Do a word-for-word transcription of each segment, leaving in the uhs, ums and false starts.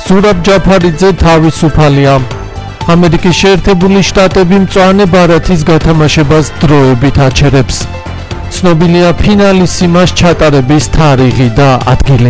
ზურაბ ჯაფარიძე თავისუფალია. ამერიკის შეერთებული შტატები მწვანე ბარათის გათამაშებას დროებით აჩერებს. ცნობილია ფინალისიმას ჩატარების თარიღი და ადგილი.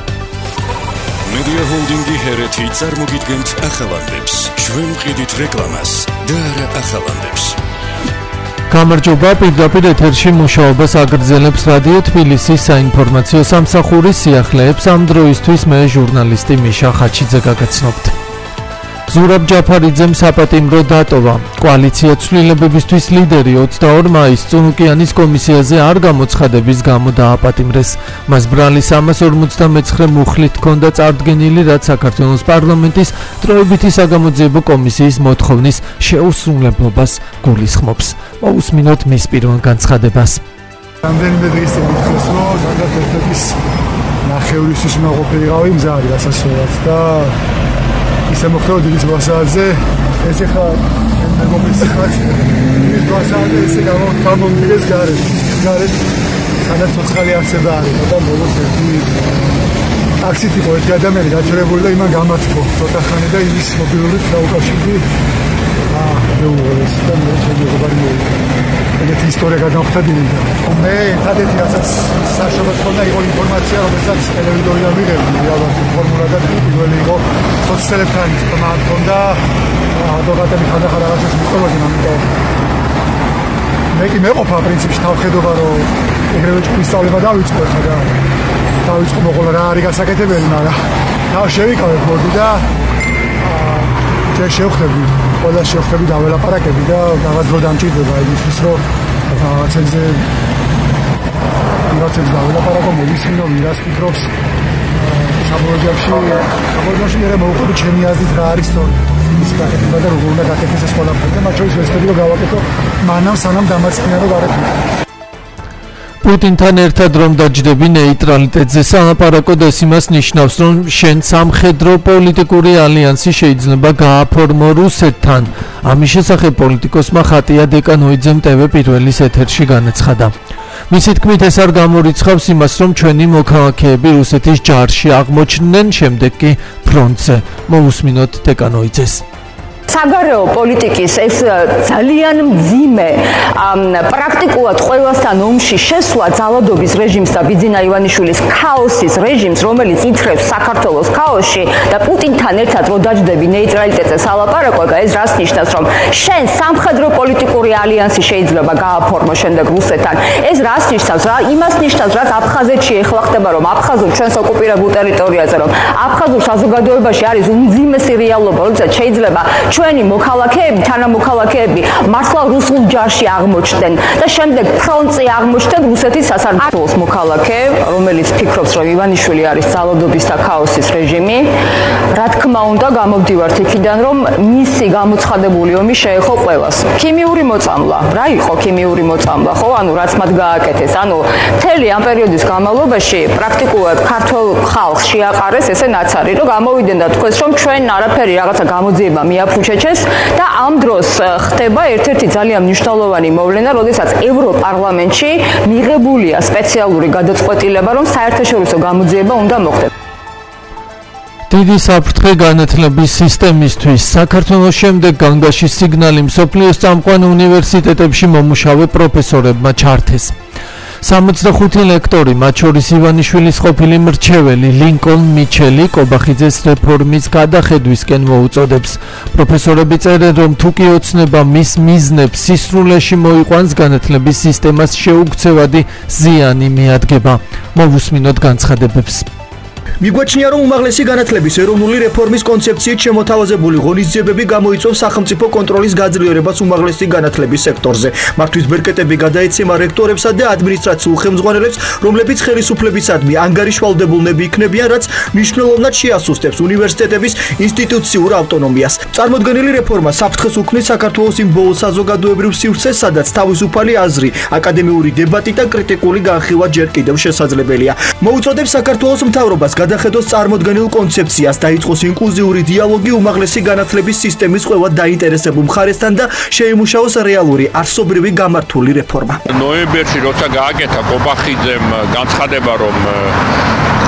Media Holding-ი ჰერეთი წარმოგიდგენთ ახალანდებს. ჩვენ ვყიდით რეკლამას და არა ახალანდებს. გამარჯობა, პირდაპირ ეთერში მუშაობას აგრძელებს რადიო თბილისის საინფორმაციო სამსახურის სიახლეებს. ამ დროისთვის მე ჟურნალისტი მიშა ხაჩიძე გაგაცნობთ. ზურაბ ჯაფარიძემ საპატიმრო დატოვა. კოალიცია ცვლილებებისთვის ლიდერი ოცდაორ მაისს წუნუკიანის კომისიაზე არ გამოცხადების გამო დააპატიმრეს. მას ბრალი სამას ორმოცდამეცხრე მუხლით ჰქონდა წარდგენილი, რაც საქართველოს პარლამენტის დროებითი საგამოძიებო კომისიის მოთხოვნის შეუსრულებლობას გულისხმობს. მოусმინოთ მის პირველ განცხადებას. რამდენიმე დღის წინ მითხრეს, რომ საქართველოს ნახევრისთვის უნდა ყოფილიყავი მზარი გასასვლელად და ისე მოხდა დიდი ზღვასაძე ეს ახლა მეგობრის სიტუაცია დიდი ზღვასაძე ესე გამომიგეს გარეთ გარეთ სადაც ცოცხალი არსება არის და ბოლოს ერთი ტაქსით იყო ერთი ადამიანი გაჩერებული და იმან გამართო ცოტა ხანი და იმის მობილური დაუკავშირდი აა მეუღლეს და მე შემოგვარი მოვიდა ეგეთი ისტორია გადავხდები და მე ერთადერთი რასაც საშუალო ხონდა იყო ინფორმაცია რომელსაც ტელევიზორიდან მიღებდი რეალურად ფორმულა და პირველი იყო სოციალებთან თქმა ჰქონდა ადვოკატები ხანდახან რაღაცას მიყვებოდნენ ამიტომ მე კი მეყოფა პრინციპში თავხედობა რომ ეგრევე ჭკუის სწავლება დავიწყო ხა და დავიწყო მოყოლა რა არის გასაკეთებელი მაგრამ თავ შევიკავებ მოდი და ჯერ შევხვდები ყველა შევხვდები დაველაპარაკები და რაღაც დრო დამჭირდება იმისთვის რომ რაღაცებზე რაღაცებზე დაველაპარაკო მოვისმინო ვირას ფიქრობს საბოლოოში საბოლოოში მე მოვუყვები ჩემი აზრით რა არის თორე ის გაკეთება და როგორ უნდა გაკეთდეს ეს ყველაფერი და მათ შორის ვესწრები რომ გავაკეთო მანამ სანამ დამარცხდნენ რომ გარეთმე პუტინთან ერთად რომ დაჯდები ნეიტრალიტეტზე სალაპარაკოდ ეს იმას ნიშნავს რომ შენ სამხედრო პოლიტიკური ალიანსი შეიძლება გააფორმო რუსეთთან. ამის შესახებ პოლიტიკოსმა ხატია დეკანოიძემ ტევ პირველის ეთერში განაცხადა. მისი თქმით ეს არ გამორიცხავს იმას რომ ჩვენი მოქალაქეები რუსეთის ჯარში აღმოჩნდნენ შემდეგ კი ფრონტზე. მოусმინოთ დეკანოიძეს. საგარეო პოლიტიკის ეს ძალიან მძიმე პრაქტიკულად ყველასთან ომში შესვლა ძალადობის რეჟიმს და ბიძინა ივანიშვილის ქაოსის რეჟიმს, რომელიც იწრებს საქართველოს ქაოსში და პუტინთან ერთად რო დაჯდები ნეიტრალიტეტზე სალაპარაკო, ეს რას ნიშნავს, რომ შენ სამხედრო პოლიტიკური ალიანსი შეიძლება გააფორმო შემდეგ რუსეთთან. ეს რას ნიშნავს? რა იმას ნიშნავს, რაც აფხაზეთში ეხლა ხდება, რომ აფხაზურ ჩვენს ოკუპირებულ ტერიტორიაზე, რომ აფხაზურ საზოგადოებაში არის უმძიმესი რეალობა, როდესაც შეიძლება ჩვენი მოქალაქეები, თანამოქალაქეები მართლა რუსულ ჯარში აღმოჩნდნენ და შემდეგ ფრონტზე აღმოჩნდნენ რუსეთის სასარგებლოს მოქალაქე, რომელიც ფიქრობს, რომ ივანიშვილი არის ძალადობის და ქაოსის რეჟიმი. რა თქმა უნდა, გამოვდივართ იქიდან, რომ მისი გამოცხადებული ომი შეეხო ყველას. ქიმიური მოწამვლა, რა იყო ქიმიური მოწამვლა, ხო? ანუ რაც მათ გააკეთეს, ანუ მთელი ამ პერიოდის განმავლობაში პრაქტიკულად ქართულ ხალხს შეაყარეს ესე ნაცარი, რომ გამოვიდნენ და თქვეს, რომ ჩვენ არაფერი რაღაცა გამოძიება მიაფუჩეჩეს და ამ დროს ხდება ერთ-ერთი ძალიან მნიშვნელოვანი მოვლენა, როდესაც ევროპარლამენტში მიღებულია სპეციალური გადაწყვეტილება, რომ საერთაშორისო გამოძიება უნდა მოხდეს. დიდი საფრთხე განათლების სისტემისთვის საქართველოს შემდეგ განგაში სიგნალი მსოფლიოს წამყვან უნივერსიტეტებში მომუშავე პროფესორებმა ჩართეს. სამოცდახუთი ლექტორი, მათ შორის ივანიშვილის ყოფილი მრჩეველი ლინკოლნ მიჩელი კობახიძეს რეფორმის გადახედვისკენ მოუწოდებს. პროფესორები წერენ, რომ თუ კი ოცნება მის მიზნებს სისრულეში მოიყვანს, განათლების სისტემას შეუქცევადი ზიანი მიადგება. მოვუსმინოთ განცხადებებს. მიგვაჩნია, რომ უმაღლესი განათლების ეროვნული რეფორმის კონცეფციით შემოთავაზებული ღონისძიებები გამოიწვევს სახელმწიფო კონტროლის გაძლიერებას უმაღლესი განათლების სექტორზე. მართვის ბერკეტები გადაეცემა რექტორებსა და ადმინისტრაციულ ხელმძღვანელებს, რომლებიც ხელისუფლებისადმი ანგარიშვალდებულნები იქნებიან, რაც მნიშვნელოვნად შეასუსტებს უნივერსიტეტების ინსტიტუციურ ავტონომიას. წარმოდგენილი რეფორმა საფრთხეს უქმნის საქართველოს იმ ბოლო საზოგადოებრივ სივრცეს, სადაც თავისუფალი აზრი, აკადემიური დებატი და კრიტიკული განხილვა ჯერ კიდევ შესაძლებელია. მოუწოდებს საქართველოს მთავრობას გადახედოს წარმოდგენილ კონცეფციას, დაიწყოს ინკლუზიური დიალოგი უმაღლესი განათლების სისტემის ყველა დაინტერესებულ მხარესთან და შეიმუშაოს რეალური არსობრივი გამართული რეფორმა. ნოემბერში როცა გააკეთა კობახიძემ განცხადება, რომ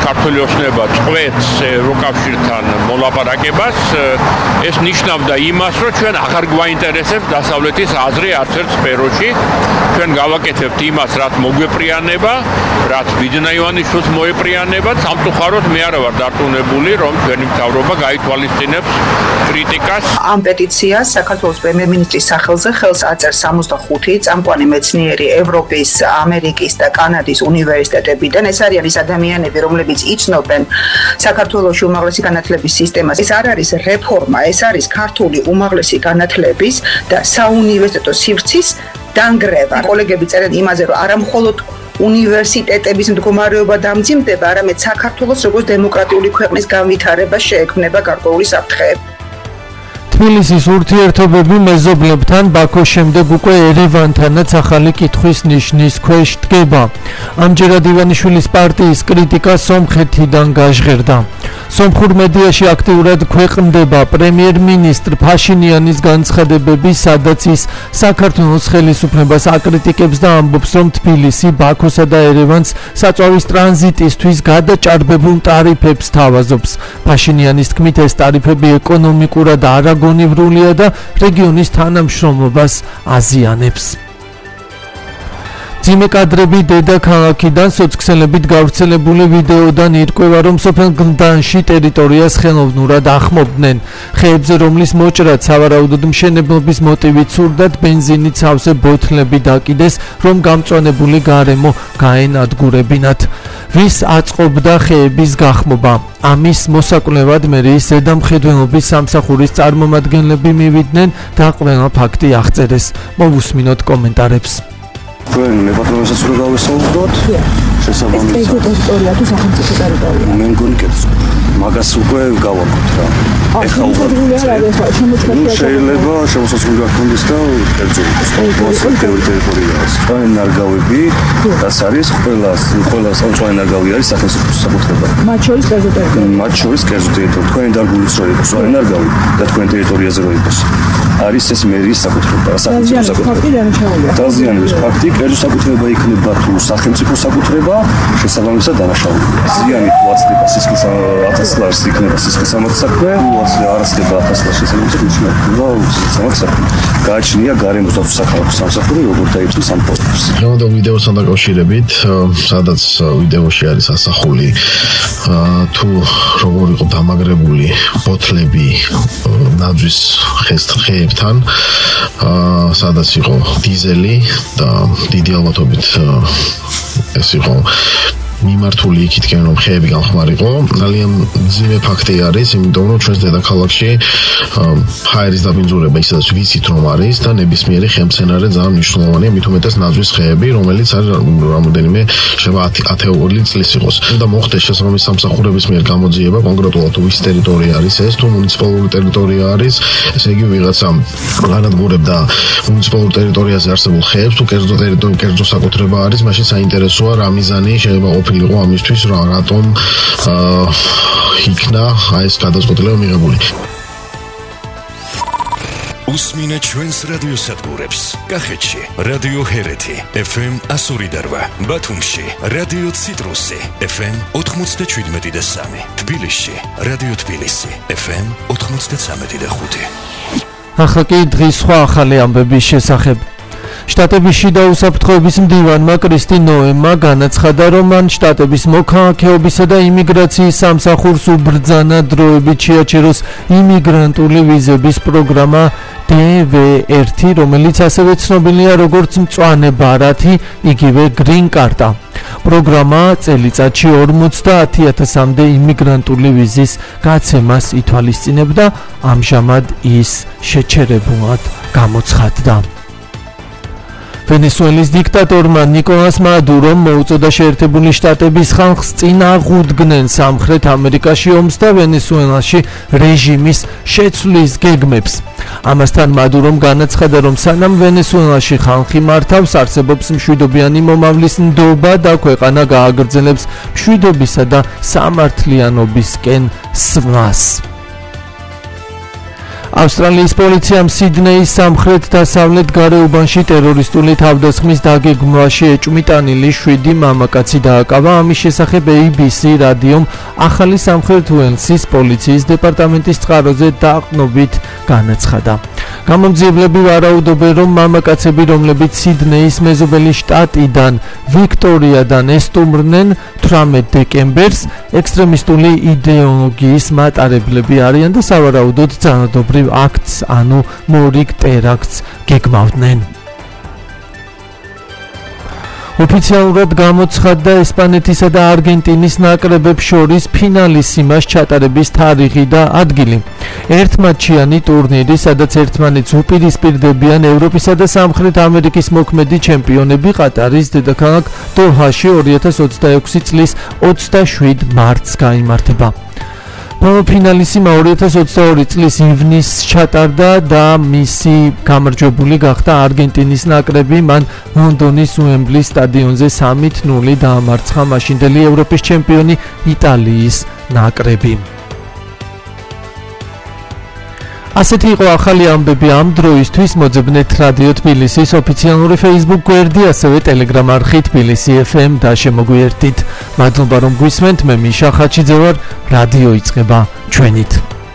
ქართული ოცნება წყვეტს ევროკავშირთან მოლაპარაკებას, ეს ნიშნავდა იმას, რომ ჩვენ აღარ გვაინტერესებს დასავლეთის აზრი არც ერთ სფეროში. ჩვენ გავაკეთებთ იმას, რაც მოგვეპრიანება, რაც ბიძინა ივანიშვილს მოეპრიანება. სამწუხაროდ მე არ ვარ დარწმუნებული, რომ ჩვენი მთავრობა გაითვალისწინებს კრიტიკას. ამ პეტიციას საქართველოს პრემიერ-მინისტრის სახელზე ხელს აწერს სამოცდახუთი წამყვანი მეცნიერი ევროპის, ამერიკის და კანადის უნივერსიტეტებიდან. ეს არიან ის ადამიანები, რომლებიც იცნობენ საქართველოში უმაღლესი განათლების სისტემას. ეს არ არის რეფორმა, ეს არის ქართული უმაღლესი განათლების და საუნივერსიტეტო სივრცის დანგრევა. კოლეგები წერენ იმაზე, რომ არა მხოლოდ უნივერსიტეტების მდგომარეობა დამძიმდება, არამედ საქართველოს როგორც დემოკრატიული ქვეყნის განვითარება შეექმნება გარკვეული საფრთხეები. თბილისის ურთიერთობები მეზობლებთან ბაქოს შემდეგ უკვე ერევანთანაც ახალი კითხვის ნიშნის ქვეშ დგება. ამჯერად ივანიშვილის პარტიის კრიტიკა სომხეთიდან გაჟღერდა. სომხურ მედიაში აქტიურად ქვეყნდება პრემიერ-მინისტრ ფაშინიანის განცხადებები, სადაც ის საქართველოს ხელისუფლებას აკრიტიკებს და ამბობს, რომ თბილისი, ბაქოსა და ერევანს საწვავის ტრანზიტისთვის გადაჭარბებულ ტარიფებს თავაზობს. ფაშინიანის თქმით, ეს ტარიფები ეკონომიკურად არაგონივრულია და რეგიონის თანამშრომლობას აზიანებს. ძიმე კადრები დედაქალაქიდან სოციქსელებით გავრცელებული ვიდეოდან ირკვევა, რომ სოფელ გლდანში ტერიტორიას ხელოვნურად ახმობდნენ. ხეებზე, რომლის მოჭრად სავარაუდოდ მშენებლობის მოტივით სურდათ, ბენზინით სავსე ბოთლები დაკიდეს, რომ გამწვანებული გარემო გაენადგურებინათ. ვის აწყობდა ხეების გახმობა? ამის მოსაკვლევად მერიის ზედამხედველობის სამსახურის წარმომადგენლები მივიდნენ და ყველა ფაქტი აღწერეს. მოვუსმინოთ კომენტარებს. ჩვენ მეპატრონესაც რო გავესწავლოთ, შესაბამისად. ეს ტერიტორია თუ სახელმწიფო ტერიტორია? მე მგონი კერძო. მაგას უკვე გავაკეთეთ რა. ეხლა უკვე შეიძლება შემოსაზღვრება გქონდეს და კერძო იყოს. მოსახლეობის ტერიტორიაა. ჩვენ ნარგავები, რაც არის ყველა ყველა სამწვანე ნარგავი არის სახელმწიფოს საკუთრება. მათ შორის კერძო ტერიტორია. მათ შორის კერძო ტერიტორია. თქვენი დარგულიც რო იყოს, სხვა ნარგავი და თქვენ ტერიტორიაზე რო იყოს. არის ეს მერიის საკუთრება, სახელმწიფო საკუთრება. დაზიანების ფაქტი კერძო საკუთრება იქნება თუ სახელმწიფო საკუთრება, შესაბამისად დანაშაულია. ზიანი თუ აცდება სისხლის ათას ლარს იქნება სისხლის სამართლსაქმე, თუ არაცდება ათას ლარს შესაბამისად იქნება სამართლსაქმე. გააჩნია გარემოს დაცვის საქალაქო სამსახური, როგორც დაიწვის ამ პოსტერს. დღევანდელ ვიდეოსთან დაკავშირებით, სადაც ვიდეოში არის ასახული თუ როგორ იყო დამაგრებული ბოთლები ნაძვის ხეებთან, სადაც იყო დიზელი და დიდი ალბათობით ეს იყო მიმართული იქითკენ, რომ ხეები გამხმარიყო. ძალიან ძიმე ფაქტი არის, იმიტომ რომ ჩვენს დედაქალაქში ჰაერის დაბინძურება ისედაც ვიცით რომ არის და ნებისმიერი ხემცენარე ძალიან მნიშვნელოვანია, მით უმეტეს ნაძვის ხეები, რომელიც არის რამოდენიმე შეიძლება ათეული წლის იყოს. და მოხდეს შესაბამის სამსახურების მიერ გამოძიება, კონკრეტულად თუ ვის ტერიტორია არის ეს, თუ მუნიციპალური ტერიტორია არის, ესე იგი ვიღაცა განადგურებდა მუნიციპალურ ტერიტორიაზე არსებულ ხეებს, თუ კერძო ტერიტორია, კერძო საკუთრება არის, მაშინ საინტერესოა რა მიზანი შეიძლება ყოფილიყო ამისთვის, რა რატომ იქნა ეს გადაწყვეტილება მიღებული. უსმინეთ ჩვენს რადიოსადგურებს. კახეთში რადიო ჰერეთი ეფ ემ ასორი და რვა, ბათუმში რადიო ციტრუსი ეფ ემ ოთხმოცდაშვიდმეტი და სამი, თბილისში რადიო თბილისი ეფ ემ ოთხმოცდაცამეტი და ხუთი. ახლა კი დღის სხვა ახალი ამბების შესახებ. შტატების შიდა უსაფრთხოების მდივანმა კრისტი ნოემმა განაცხადა, რომ მან შტატების მოქალაქეობისა და იმიგრაციის სამსახურს უბრძანა დროებით შეაჩეროს იმიგრანტული ვიზების პროგრამა დე ვე ერთი, რომელიც ასევე ცნობილია როგორც მწვანე ბარათი, იგივე გრინ კარტა. პროგრამა წელიწადში ორმოცდაათი ათასამდე იმიგრანტული ვიზის გაცემას ითვალისწინებდა, ამჟამად ის შეჩერებულად გამოცხადდა. ვენესუელის დიქტატორმა ნიკოლას მადურომ მოუწოდა შეერთებული შტატების ხალხს წინ აღუდგნენ სამხრეთ ამერიკაში ომს და ვენესუელაში რეჟიმის შეცვლის გეგმებს. ამასთან მადურომ განაცხადა, რომ სანამ ვენესუელაში ხალხი მართავს, არსებობს მშვიდობიანი მომავლის ნდობა და ქვეყანა გააგრძელებს მშვიდობისა და სამართლიანობისკენ სვლას. ავსტრალიის პოლიციამ სიდნეის სამხრეთ-დასავლეთ გარეუბანში ტერორისტული თავდასხმის დაგეგმვაში ეჭვმიტანილი შვიდი მამაკაცი დააკავა. ამის შესახებ A B C რადიომ ახალი სამხრეთ უელსის პოლიციის დეპარტამენტის წყაროზე დაყრდნობით განაცხადა. გამომძიებლები ვარაუდობენ, რომ მამაკაცები, რომლებიც სიდნეის მეზობელი შტატიდან ვიქტორიადან ესტუმრნენ თვრამეტ დეკემბერს, ექსტრემისტული იდეოლოგიის მატარებლები არიან და სავარაუდოდ ძალადობრივ აქტს, ანუ მორიგ ტერაქტს გეგმავდნენ. ოფიციალურად გამოცხადდა ესპანეთისა და არგენტინის ნაკრებებს შორის ფინალის სიმას ჩატარების თარიღი და ადგილი. ერთმატჩიანი ტურნირი, სადაც ერთმანეთს უპირისპირდებიან ევროპისა და სამხრეთ ამერიკის მოქმედი ჩემპიონები, ყატარის დედაქალაქ დოჰაში ორი ათას ოცდაექვსი წლის ოცდაშვიდ მარტს გაიმართება. ფინალისიმა ორი ათას ოცდაორი წლის ივნისს ჩატარდა და მისი გამარჯვებული გახდა არგენტინის ნაკრები. მან ლონდონის უემბლის სტადიონზე სამი ნული დაამარცხა მაშინდელი ევროპის ჩემპიონი იტალიის ნაკრები. ასეთი იყო ახალი ამბები ამ დროისთვის. მოძებნეთ რადიო თბილისის ოფიციალური Facebook გვერდი, ასევე Telegram არხი თბილისი F M და შემოგვიერთდით. მადლობა რომ გვისმენთ. მე მიშა ხაჩიძე ვარ. რადიო იწყება ჩვენით.